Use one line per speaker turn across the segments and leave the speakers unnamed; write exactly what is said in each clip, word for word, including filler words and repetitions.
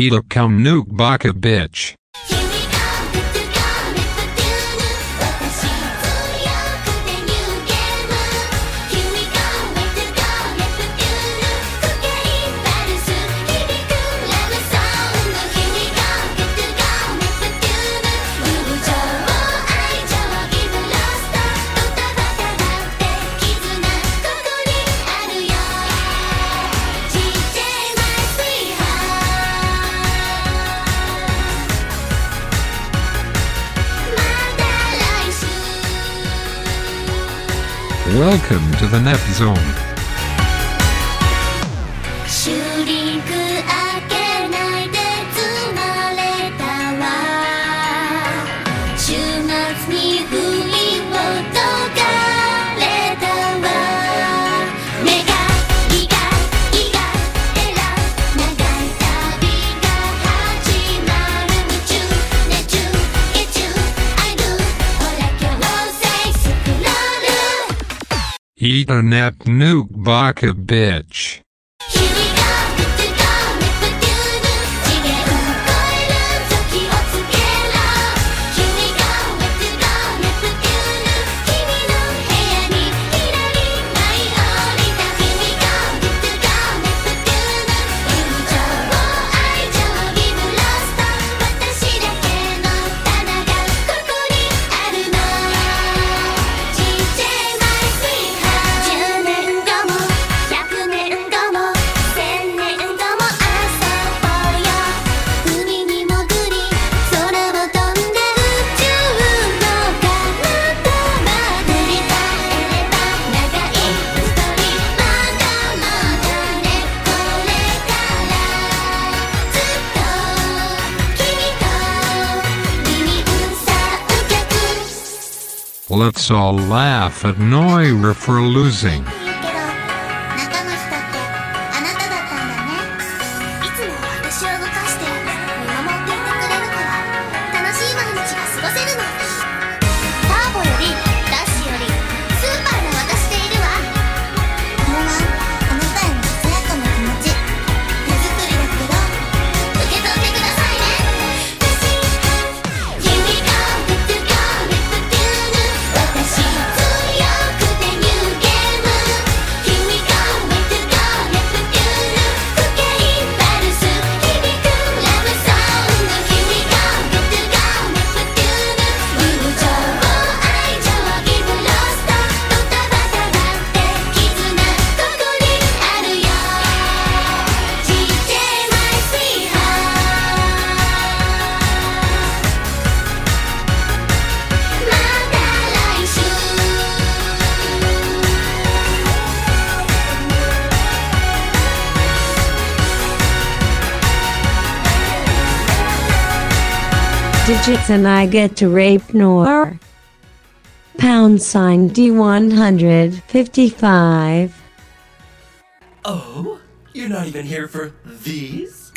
Kita come nuke baka bitch. Welcome to the Net Zone.
シュリンク開けないで積まれたわ週末に振りほどかれたわ目が意外意外えら長い旅が始まる夢中熱中月中I do ほら強制スクロール
Eat a net nuke baka bitch. Let's all laugh at Noira for losing.
中の人ってあなただったんだねいつも私を動かして見守っていてくれるから楽しい毎日が過ごせるのターボよりダッシュよりスーパーな私でいるわこれはあなたへのささやかな気持ち手作りだけど受け取ってくださいね Here we go, good to go, rip to do 私強くてニューゲーム Here we go, way to go, rip to do 不景バルス響くラブソング Here we go, good to go, rip to do 友情愛情ギブロストドタバタだって絆ここにあるよ ジージェー My sweetheart また来週
Digits and I get to rape Noir. Pound sign D one fifty-five.
Oh, you're not even here for these?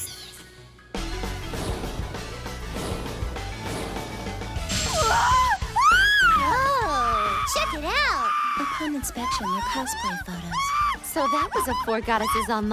Oh, check it out!
Upon inspection, they're cosplay photos. So that was a Four Goddesses Online